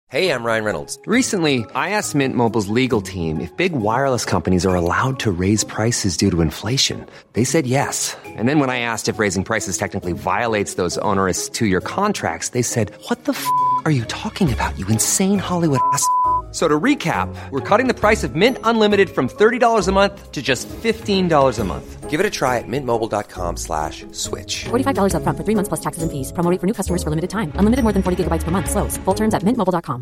Hey, I'm Ryan Reynolds. Recently, I asked Mint Mobile's legal team if big wireless companies are allowed to raise prices due to inflation. They said yes. And then when I asked if raising prices technically violates those onerous two-year contracts, they said, "What the are you talking about, you insane Hollywood ass?" So to recap, we're cutting the price of Mint Unlimited from $30 a month to just $15 a month. Give it a try at mintmobile.com/switch. $45 up front for 3 months plus taxes and fees. Promo rate for new customers for limited time. Unlimited more than 40 gigabytes per month. Slows full terms at mintmobile.com.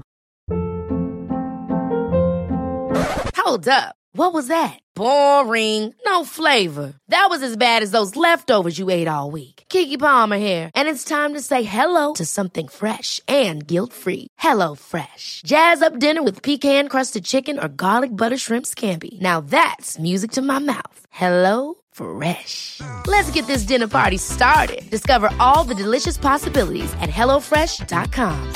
Hold up. What was that? Boring. No flavor. That was as bad as those leftovers you ate all week. Keke Palmer here, and it's time to say hello to something fresh and guilt-free. Hello Fresh. Jazz up dinner with pecan-crusted chicken or garlic butter shrimp scampi. Now that's music to my mouth. Hello Fresh. Let's get this dinner party started. Discover all the delicious possibilities at hellofresh.com.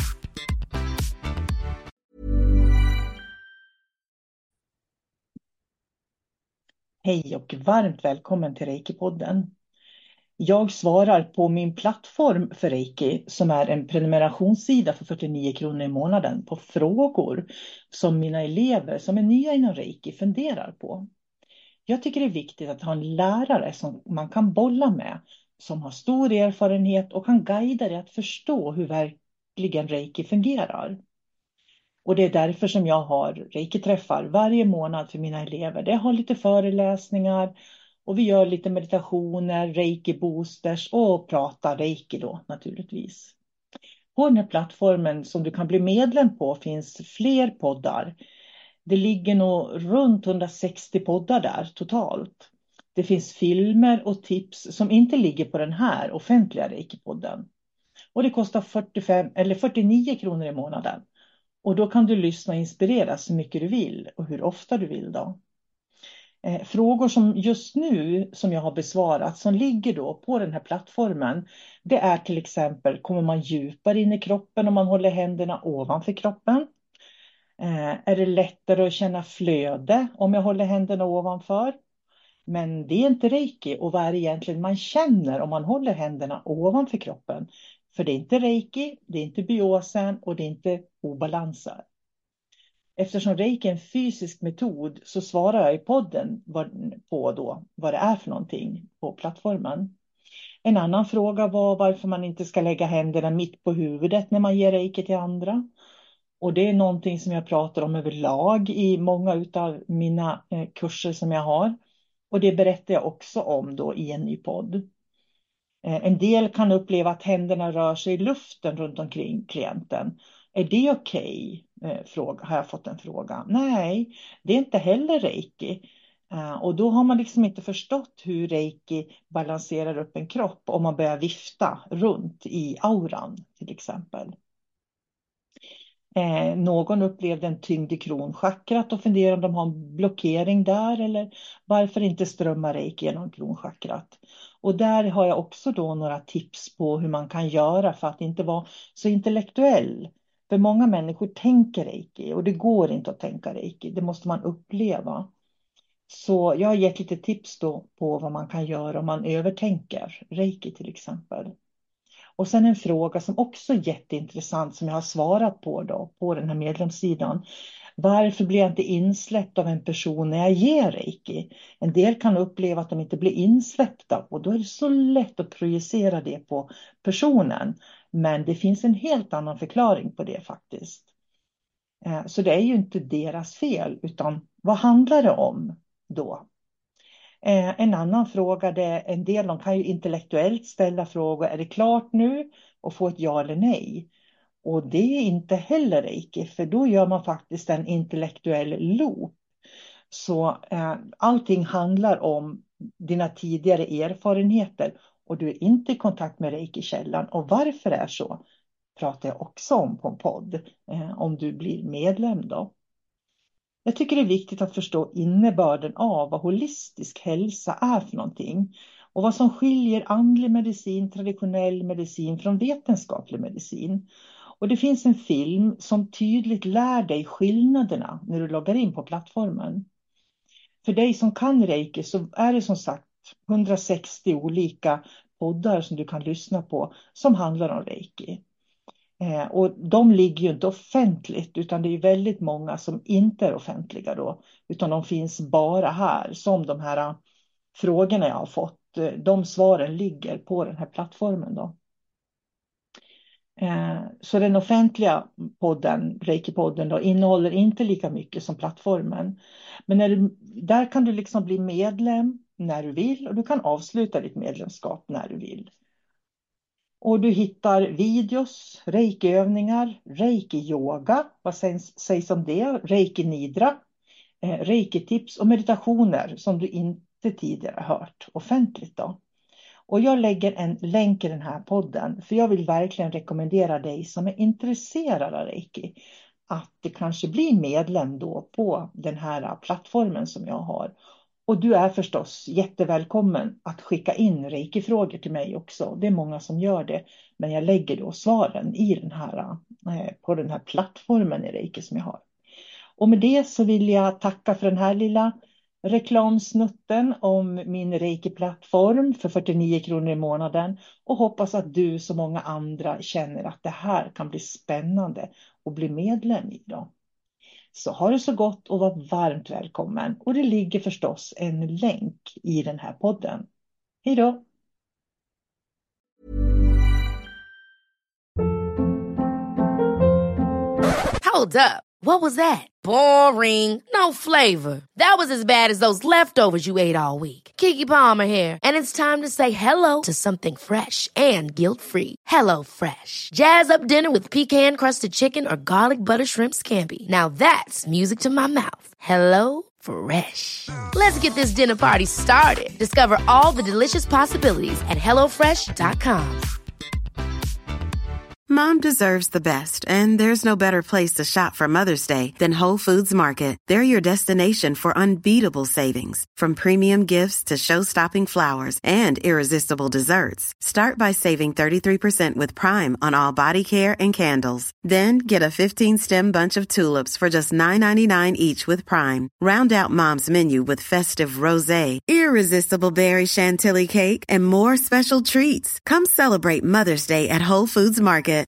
Hej och varmt välkommen till Reiki-podden. Jag svarar på min plattform för Reiki som är en prenumerationssida för 49 kronor i månaden på frågor som mina elever som är nya inom Reiki funderar på. Jag tycker det är viktigt att ha en lärare som man kan bolla med, som har stor erfarenhet och kan guida dig att förstå hur verkligen Reiki fungerar. Och det är därför som jag har Reiki-träffar varje månad för mina elever. Det har lite föreläsningar och vi gör lite meditationer, Reiki-boosters och pratar Reiki då naturligtvis. På den här plattformen som du kan bli medlem på finns fler poddar. Det ligger nog runt 160 poddar där totalt. Det finns filmer och tips som inte ligger på den här offentliga Reiki-podden. Och det kostar 49 kronor i månaden. Och då kan du lyssna och inspireras så mycket du vill och hur ofta du vill då. Frågor som just nu som jag har besvarat som ligger då på den här plattformen. Det är till exempel, kommer man djupare in i kroppen om man håller händerna ovanför kroppen? Är det lättare att känna flöde om jag håller händerna ovanför? Men det är inte Reiki, och vad är det egentligen man känner om man håller händerna ovanför kroppen? För det är inte Reiki, det är inte biosen och det är inte obalanser. Eftersom Reiki är en fysisk metod så svarar jag i podden på då vad det är för någonting på plattformen. En annan fråga var varför man inte ska lägga händerna mitt på huvudet när man ger Reiki till andra. Och det är någonting som jag pratar om överlag i många av mina kurser som jag har. Och det berättar jag också om då i en ny podd. En del kan uppleva att händerna rör sig i luften runt omkring klienten. Är det okej? Har jag fått en fråga. Nej, det är inte heller Reiki. Och då har man liksom inte förstått hur Reiki balanserar upp en kropp om man börjar vifta runt i auran till exempel. Någon upplevde en tyngd i kronchakrat och funderade om de har en blockering där, eller varför inte strömma Reiki genom kronchakrat. Och där har jag också då några tips på hur man kan göra för att inte vara så intellektuell. För många människor tänker Reiki och det går inte att tänka Reiki, det måste man uppleva. Så jag har gett lite tips då på vad man kan göra om man övertänker Reiki till exempel. Och sen en fråga som också är jätteintressant som jag har svarat på då på den här medlemssidan. Varför blir jag inte insläppt av en person när jag ger Reiki? En del kan uppleva att de inte blir insläppta och då är det så lätt att projicera det på personen. Men det finns en helt annan förklaring på det faktiskt. Så det är ju inte deras fel, utan vad handlar det om då? En annan fråga, en del de kan ju intellektuellt ställa frågor. Är det klart nu? Och få ett ja eller nej. Och det är inte heller Reiki, för då gör man faktiskt en intellektuell loop. Så allting handlar om dina tidigare erfarenheter och du är inte i kontakt med Reiki-källan. Och varför det är så pratar jag också om på en podd om du blir medlem då. Jag tycker det är viktigt att förstå innebörden av vad holistisk hälsa är för någonting. Och vad som skiljer andlig medicin, traditionell medicin från vetenskaplig medicin. Och det finns en film som tydligt lär dig skillnaderna när du loggar in på plattformen. För dig som kan Reiki så är det som sagt 160 olika poddar som du kan lyssna på som handlar om Reiki. Och de ligger ju inte offentligt, utan det är ju väldigt många som inte är offentliga då, utan de finns bara här, som de här frågorna jag har fått. De svaren ligger på den här plattformen då. Så den offentliga podden, Reiki-podden då, innehåller inte lika mycket som plattformen. Men där kan du liksom bli medlem när du vill, och du kan avsluta ditt medlemskap när du vill. Och du hittar videos, reiki-övningar, reiki-yoga, vad sägs om det? Reiki-nidra, reiki-tips och meditationer som du inte tidigare hört offentligt då. Och jag lägger en länk i den här podden, för jag vill verkligen rekommendera dig som är intresserad av reiki att det kanske blir medlem då på den här plattformen som jag har. Och du är förstås jättevälkommen att skicka in reiki-frågor till mig också. Det är många som gör det, men jag lägger då svaren i den här, på den här plattformen i reiki som jag har. Och med det så vill jag tacka för den här lilla reklamsnutten om min reiki-plattform för 49 kronor i månaden, och hoppas att du som många andra känner att det här kan bli spännande att bli medlem i då. Så ha det så gott och var varmt välkommen, och det ligger förstås en länk i den här podden. Hej då! Hold up. What was that? Boring. No flavor. That was as bad as those leftovers you ate all week. Keke Palmer here, and it's time to say hello to something fresh and guilt-free. Hello Fresh. Jazz up dinner with pecan-crusted chicken or garlic butter shrimp scampi. Now that's music to my mouth. Hello Fresh. Let's get this dinner party started. Discover all the delicious possibilities at hellofresh.com. Mom deserves the best, and there's no better place to shop for Mother's Day than Whole Foods Market. They're your destination for unbeatable savings, from premium gifts to show-stopping flowers and irresistible desserts. Start by saving 33% with Prime on all body care and candles. Then get a 15-stem bunch of tulips for just $9.99 each with Prime. Round out Mom's menu with festive rosé, irresistible berry chantilly cake, and more special treats. Come celebrate Mother's Day at Whole Foods Market.